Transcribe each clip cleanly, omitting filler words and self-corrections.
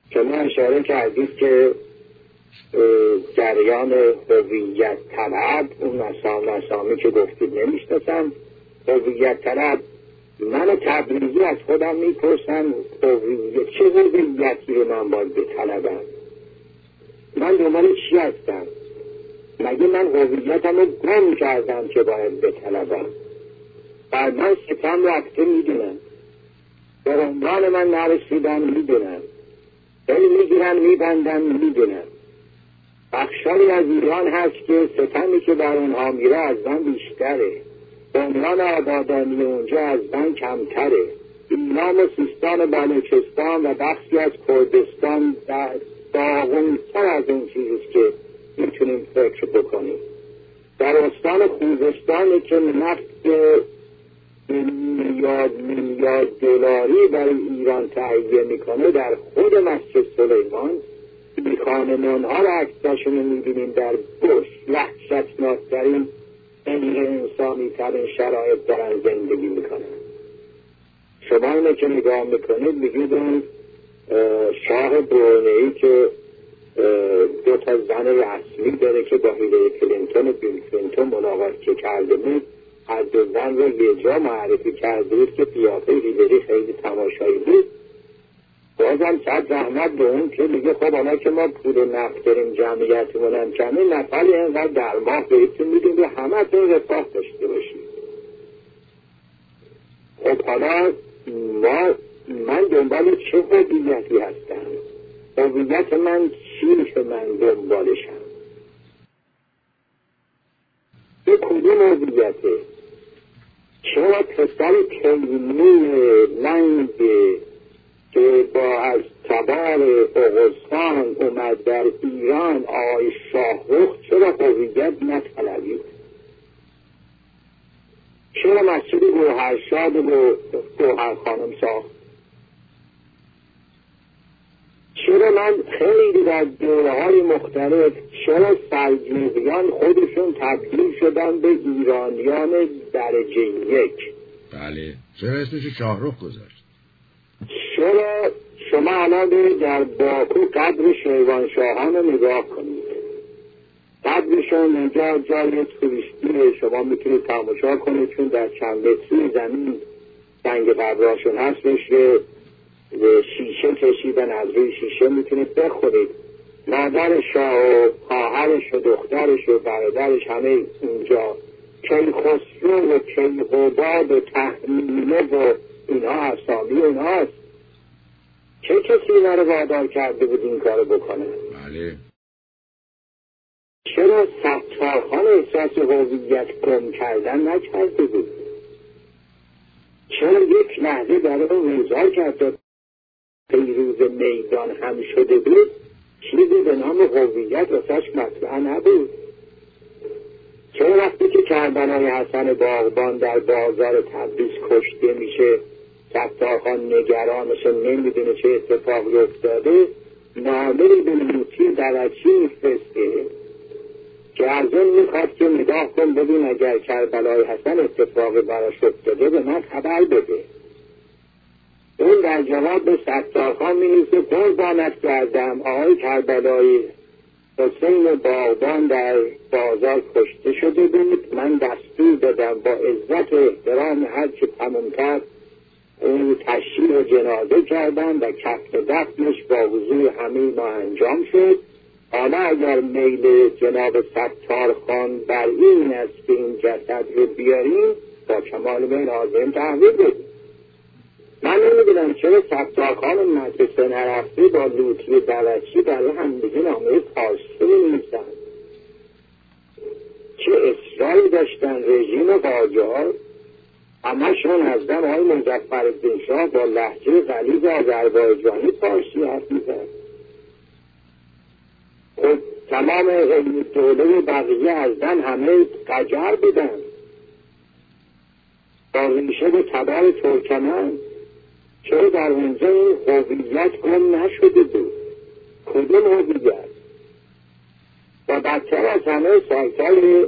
شما اشاره کردید که جریان هویت طلب، اون اسامی که گفتید نمیشناسم. هویت طلب، من تبریزی از خودم میپرسم چه هویتی رو من باید بطلبم؟ من دنبال چی هستم؟ مگه من هویتم رو گم کردم که باید بطلبم؟ بر من ستم رفته میدونم، به عنوان من نرسیدم میدونم، دل میگیرم میبندم میدونم. بخشایی از ایران هست که ستمی که بر اونها میره از من بیشتره، عنوان آبادانی اونجا از من کمتره. ایران و سیستان و بلوچستان و بخشی از کردستان داغونتر از اون چیزیست که میتونیم فکر بکنیم. در استان خوزستانی که نفت میلیارد دلاری برای ایران تهیه میکنه، در خود مسجد سلیمان خانمانها را عکساشون رو میبینیم در بوش وحشتناکترین غیر انسانی ترین شرایط دارن زندگی میکنن. شما اینه که نگاه میکنید میگید اون شاه برونه‌ای که 2 زن رسمی داره که با هیلاری کلینتون و بیل کلینتون ملاقات که کرده بود، هر 2 زن رو یه جا معرفی کرده بود که قیافه هیلاری خیلی تماشایی بود. بازم صد رحمت به اون که میگه خب حالا که ما پول نفت داریم جمعیتمون هم کمه، نفری اینقدر در ماه بهتون میدیم به همه تون رفاه داشته باشید. خب حالا من دنبال چه هویتی هستم؟ هویت من چیه که من دنبالشم؟ به کدوم هویته؟ چرا پسر کیمی لنگه که با از تبار اوغوستان اومد در ایران آقای شاهرخ چرا هویت نطلبید؟ چرا مسجد گوهرشاد و گوهر خانم ساخت؟ چرا من خیلی در دوره‌های مختلف چرا سلجوقیان خودشون تبدیل شدن به ایرانیان درجه 1؟ بله، چرا اسمش شاهرخ گذاشت؟ چرا شما الان در باکو قبر شیروانشاهان رو نگاه کنید، قبرشون اینجا جای توریستی شما میتونید تماشا کنید، چون در چند متری زمین سنگ قبراشون هستش، شیشه کشیدن، از روی شیشه میتونید بخورید. مادر شاه و خواهرش و دخترش و برادرش همه اونجا، کیخسرو و کیقوباد و تحمیمه و اینها اسامی اونهاست. چه کسی اینا رو وادار کرده بود این کارو بکنه؟ بله. چرا ستارخان احساس هویت گم کردن نکرده بود؟ چرا یک لحظه برای اون روزار کرده پیروز میدان هم شده بود چیزی به نام هویت واسش مطرح نبود؟ چرا وقتی که کربلای حسن باغبان در بازار تبریز کشته میشه ستارخان نگرانش نمیدونه چه اتفاقی افتاده، نامه‌ای به لوطی دلچی میفرسته که از اون میخواد که نگاه کن ببین اگر کربلای حسن اتفاقی براش افتاده به من خبر بده. اون در جواب به ستارخان مینویسه قربانت کردم آقای کربلای حسین باغبان در بازار کشته شده بود، من دستور دادم با عزت و احترام هرچه تمومتر اون تشییع و جنازه کردن و کفن دفنش با حضور همه ما انجام شد. حالا اگر میل جناب ستارخان بر این است که این جسد رو بیاریم با کمال میل حاضرین تحویل بدیم. من نمیدونم چرا ستارخان مدرسه نرفته با لوطی دلچی برای همدیگه نامه پارسی می‌نویسن. چه اصراری داشتن رژیم قاجار، همه‌شون از دم های مظفرالدین شاه با لهجه غلیظ آذربایجانی پارسی حرف می‌زد. خب تمام دوله بقیه از دم همه قجر بودن با ریشه به تبار ترکمن. چرا در اونجا این هویت گم نشده بود؟ کدوم هویت؟ و بدتر از همه سایت‌های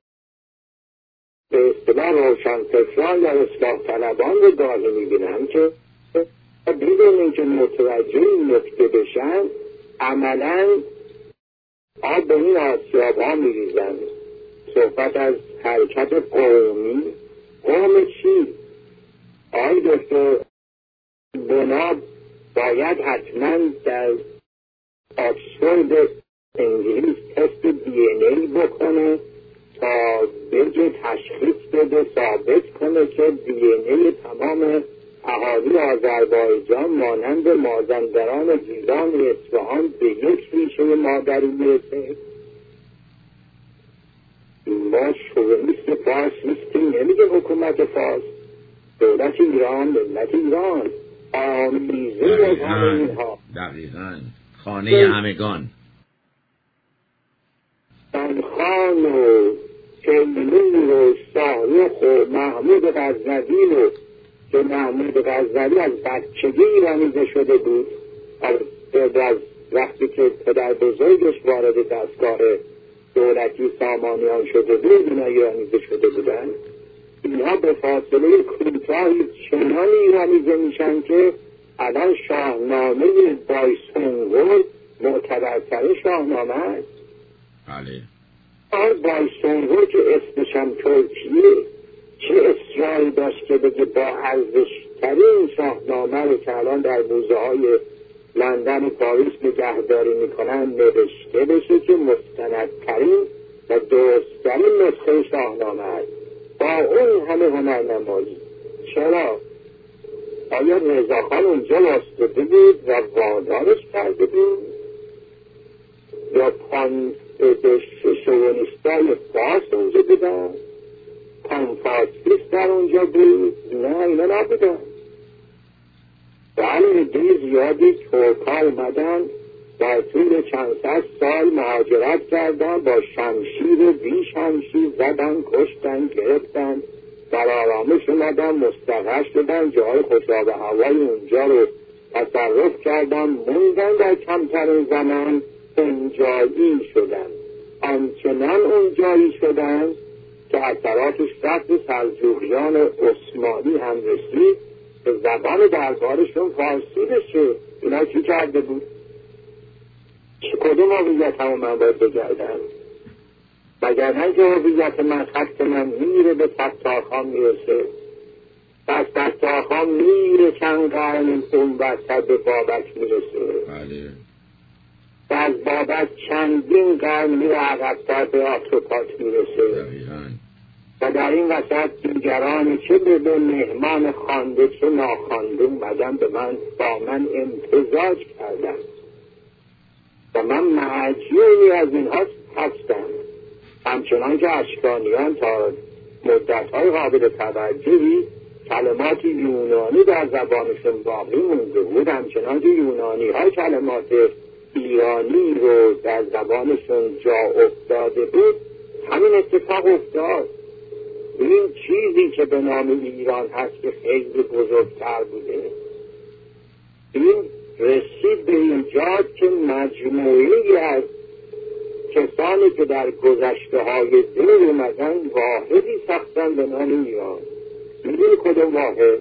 به اصطلاح روشنفکران یا اصلاح طلبان رو داره میبینم که بدونین که متوجه این نکته بشن عملاً آب به این آسیاب ها میریزن. صحبت از حرکت قومی، قوم چی؟ آقای دکتر بنا باید حتما در آکسفورد انگلیس تست دی ان ای بکنه تا بگه تشخیص بده ثابت کنه که دی ان ای تمام اهالی آذربایجان مانند مازندران گیلان اصفهان به یک ریشه مادری میرسه. ما شوونیست فارس نیستیم، نمیگه حکومت فارس، دولت ایران، ملت ایران، آمیزه از همه اینها. دقیقاً خانه همگان، خان و کیلور و شاهرخ و محمود غزنوی و که محمود غزنوی از بچگی ایرانیزه شده بود، از وقتی که پدر بزرگش وارد دستگاه دولتی سامانیان شده بود اینا ایرانیزه شده بودن. اینها به فاصله کوتاهی چنان ایرانیزه میشن که الان شاهنامه بایسونگور معتبرترین شاهنامه است. بله. بایسونگور که اسمش هم ترکیه، چه اصراری داشت که بگه با ارزشترین شاهنامه رو که الان در موزه های لندن و پاریس نگهداری میکنن نوشته بشه که مستندترین و درستترین نسخه شاهنامه است با اون همه هنرنمایی. چرا؟ آیا رضاخان اونجا واسطه بود و وادارش کرده بود یا شوونیستای فارس اونجا بودن، پانفاسیست در اونجا بود؟ نه اینا نبودن. بله عده زیادی ترک‌ها اومدن در طول چند صد سال مهاجرت کردن، با شمشیر و بی شمشیر زدن، کشتن، گرفتن، در آرامش اومدن، مستقر شدن، جای خوشاب هوای اونجا رو تصرف کردن، موندن، در کمترین زمان اونجایی شدن. آنچنان اونجایی شدن که اثراتش رفت سلجوقیان عثمانی هم رسید به زبان دربارشون فارسی بشه. اینا چی کرده بود؟ کدوم هویت همون من باید بگردم؟ وگرنه که هویت من خط من میره به ستارخان میرسه، پس ستارخان میره چند قرن اون وسط به بابک میرسه، بله. و از بابک چندین قرن میره عقب‌تر به آتروپات میرسه. و در این وسط دیگرانی که به مهمان خوانده چه ناخوانده اومدن به من با من امتزاج کردن و من معجونی از اینها هستم. همچنان که اشکانیان تا مدت‌های قابل توجهی کلمات یونانی در زبانشون باقی مونده بود، همچنان که یونانی‌ها کلمات ایرانی رو در زبانشون جا افتاده بود، همین اتفاق افتاد. این چیزی که به نام ایران هست که خیلی بزرگتر بوده، این رسید به اینجا که مجموعی از کسانی که در گذشته های دور اومدن واحدی ساختن به نام ایران. میدونی کدوم واحد؟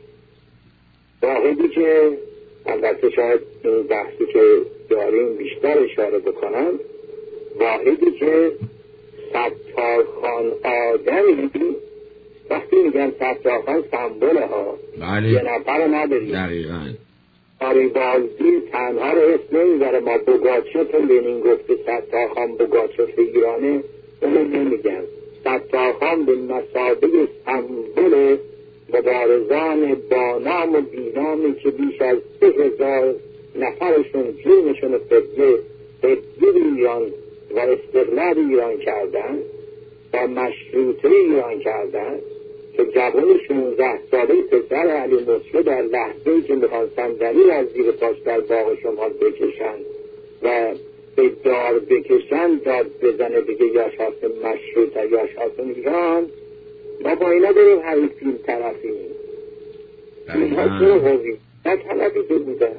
واحدی که البته شاید این بحثی که داریم بیشتر اشاره بکنم، واحدی که ستارخان آدمی، وقتی میگن ستارخان سمبوله ها، بله. یه نفر نداریم. دقیقاً آریبالدی تنها رو اسم نمیبره، ما بوگاچف لنین گفته ستارخان بوگاچف ایرانه، اونو نمیگن. ستارخان به مثابه سمبل مبارزان با نام و بینامی که بیش از 3000 نفرشون جونشون فدیه ایران و استقلال ایران کردن و مشروطه ایران کردن، که جوان 16 ساله پسر علی مصری در لحظه‌ای که میخوان صندلی از زیر پاش در باغ شمال بکشن و به دار بکشن، داد بزنه بگه یاشاس مشروطه، یاشاس ایران. ما با اینا داریم حریفیم، طرفیم. اینها چرا هویت طلبیده بودن؟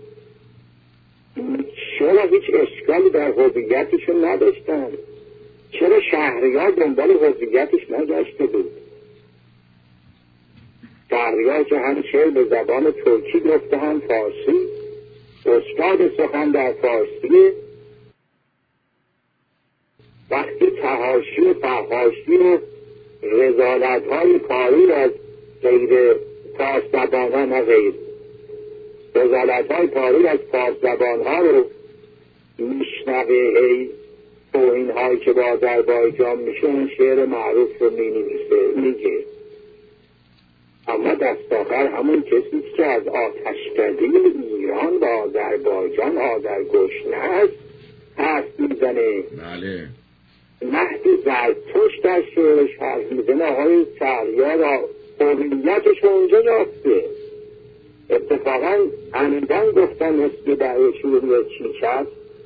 چرا هیچ اشکالی در هویتشون نداشتن؟ چرا شهریار دنبال هویتش نگشته بود؟ شهریار که هم شعر به زبان ترکی گفته هم فارسی، استاد سخن در فارسی. وقتی تحاشی و فحاشی و رذالت‌های کاری از غیر فارس زبان‌ها، نه غیر رذالت‌های کاری از فارس زبان‌ها رو میشنوه، توهین‌هایی که با آذربایجان میشه، اون شعر معروف رو مینویسه، میگه. اما دست آخر همون کسی که از آتشکده ایران با آذربایجان آذرگشنه است حرف میزنه. بله. مهد زرتشت در شعرش حرف میزنه. آقای شهریار هویتش اونجا یافته. اتفاقا عمدن گفتن مثل برای شعور چیچت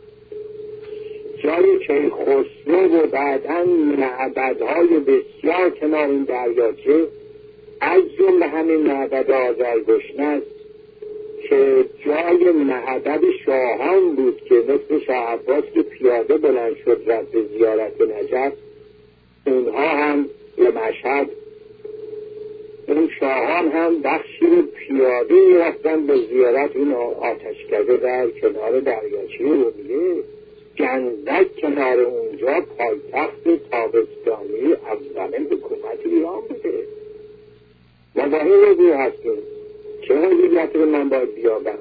جای چه خسرو و بعداً معبدهای بسیار کنار این دریاچه، از جمله همین معبد آذرگشنه است که جای معبد شاهان بود که مثل شاه عباس که پیاده بلند شد رفت به زیارت نجف، اونها هم به مشهد اون شاهان هم بخشی رو پیاده میرفتن به زیارت این آتشکده در کنار دریاچه ارومیه. گندک کنار اونجا پایتخت تابستانی اولین حکومت ایران بوده. ما با این روی هستیم. چه هویت رو من باید بیابم؟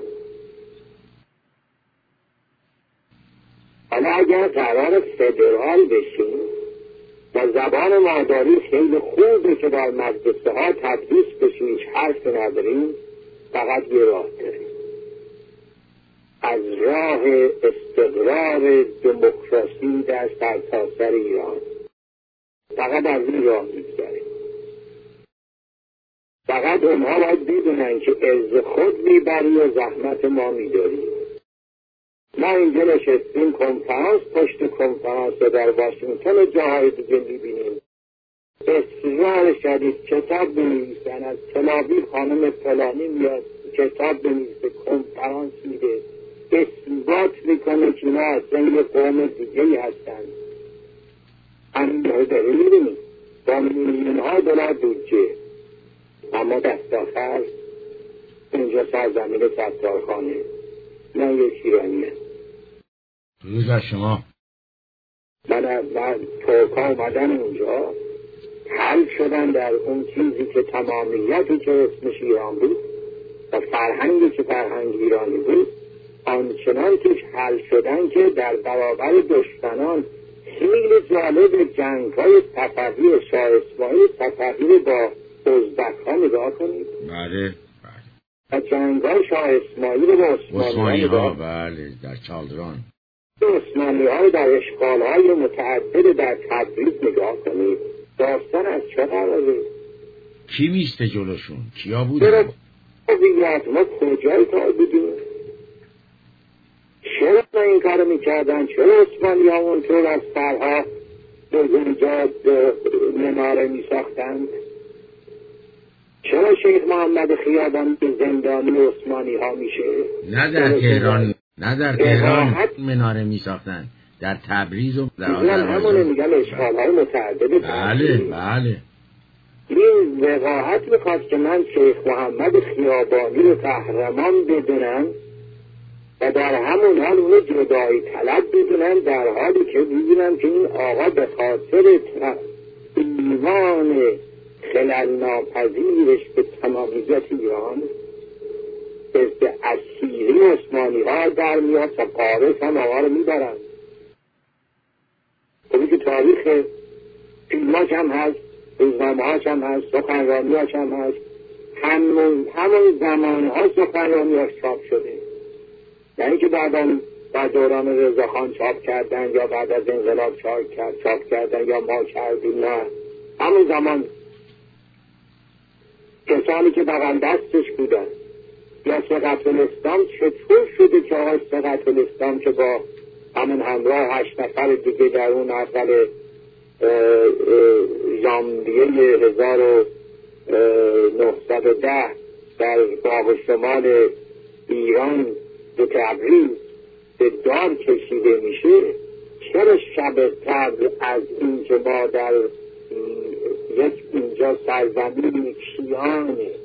حالا اگر قرار فدرال بشیم و زبان مادری خیلی خوبه که در مدرسه ها تدریس بشه، هیچ حرف نداریم، فقط یه راه داریم، از راه استقرار دموکراسی در سرتاسر ایران. فقط از این راه میگذاریم. فقط اونها باید بدونن که عرض خود میبری و زحمت ما میداریم. ما اینجا نشستیم کنفرانس پشت کنفرانس در واشنگتن و جاهای دیگه میبینیم اصرار شدید کتاب بنویسن، از تل‌آویو خانم فلانی میاد کتاب بنویسه، کنفرانس میده، اثبات میکنه که اینا اصلا یه قوم دیگه‌ای هستن. همین داره میبینیم با میلیون‌ها دلار بودجه. اما دست آخر اونجا سرزمین ستارخانه، من یک ایرانیه. روز از شما. من ترکا اومدن اونجا حل شدن در اون چیزی که تمامیتی که اسمش ایران بود و فرهنگی که فرهنگ ایرانی بود، آنچنان توش حل شدن که در برابر دشمنان خیلی جالب جنگ‌های صفوی شاه اسماعیل صفوی با ازبک ها نگاه کنید. بله. و جنگ‌های شاه اسماعیل با عثمانی ها، بله، در چالدران. عثمانی ها در اشغال‌های متعدد در تبریز نگاه کنید. داستان از چه قراره؟ کی میسته جلوشون؟ کیا بودن؟ ما کجای کار بودیم؟ چرا این کارو میکردن؟ چرا عثمانی ها اونطور از سرها به اونجا مناره میساختند؟ چرا شیخ محمد خیابانی زندانی عثمانی ها میشه؟ نه در تهران مناره میساختن، در تبریز و در آذربایجان. همونه میگن اشغال های متعدد. بله. این وقاحت میخواد که من شیخ محمد خیابانی رو قهرمان بدونم و در همون حال اونو جدایی طلب بدونم، در حالی که بدونم که این آقا به خاطر ایمان خلل ناپذیرش به تمامیت ایران به اسیری عثمانی ها در میاد و قارس هم آقا رو میبرن. خب که تاریخ فیلماش هم هست، روزنامه هاش هم هست، سخنرانی هاش هم هست، همون زمان ها سخنرانی هاش چاپ شده. یعنی که بعد دوران رضاخان چاپ کردن یا بعد از انقلاب چاپ کردن یا ما کردیم، نه، همون زمان کسانی که بغل دستش بودن. یا ثقة الاسلام چطور شده که آقای ثقة الاسلام که با همون همراه 8 نفر دیگه در اون اول ژانویه 1910 در باغ شمال ایران به تبریز به دار کشیده میشه؟ چرا شب قبل از این که ما در یک اینجا سرزمین کیان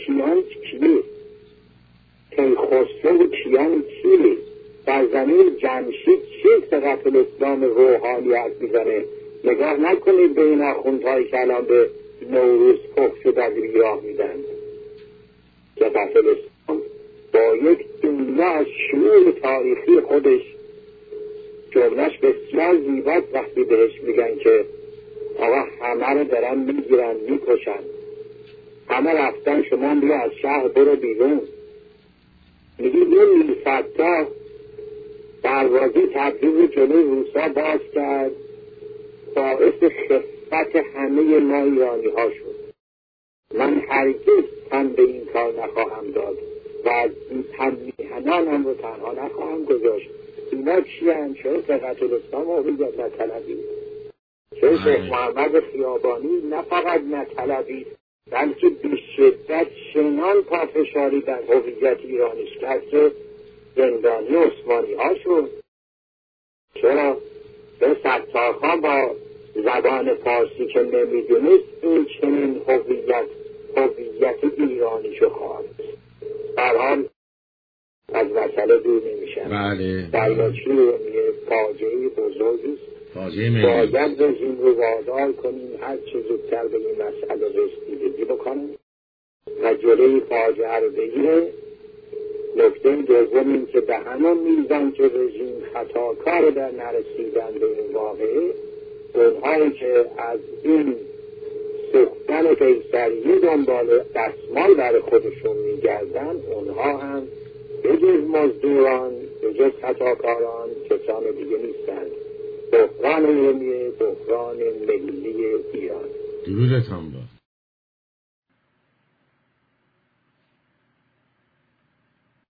کیان کیه؟ کیخسرو کیان کیه؟ در زمین جمشید چیه که قتل اسلام روحانی حرف میزنه؟ نگاه نکنید به این آخوندهایی که الان به نوروز پخت شد از راه میدن که قتل اسلام با یک دنیا از شعور تاریخی خودش، جملهش بسیار زیباست وقتی بهش میگن که آقا همه رو دارن میگیرن میکشن، همه رفتن، شما بیا از شهر برو بیرون. میگی یه میرفتا دروازه تبریز جلوی روسا باز کرد، باعث خفت همه ما ایرانی ها شد. من هرگز تن به این کار نخواهم داد و از هم میهنانم رو تنها نخواهم گذاشت. اینا چی هم؟ چرا قتل اسلام هویت نطلبید؟ چرا شیخ محمد خیابانی نه فقط نطلبید بلکه به شدت چنان پافشاری در هویت ایرانیش کرد که زندانی عثمانی ها شد. چرا؟ به ستارخان با زبان فارسی که نمیدونست این چنین هویت ایرانیشو خواست. در حال از مسئله دور نمیشن. بله. دریاچه ارومیه فاجعه بزرگی است. باید رژیم رو وادار کنیم هر چه زودتر به این مسئله رسیدگی بکنیم و جلوی فاجعه رو بگیره. نکته دوم این که به همون میزان که رژیم خطاکار در نرسیدن به این واقعه، اونهایی که از این سوختن قیصریه دنبال دستمال برای خودشون میگردن، اونها هم به جز مزدوران، به جز خطاکاران کسان دیگه نیستند. بحران علمیه، بحران ملی ایران. درودتان با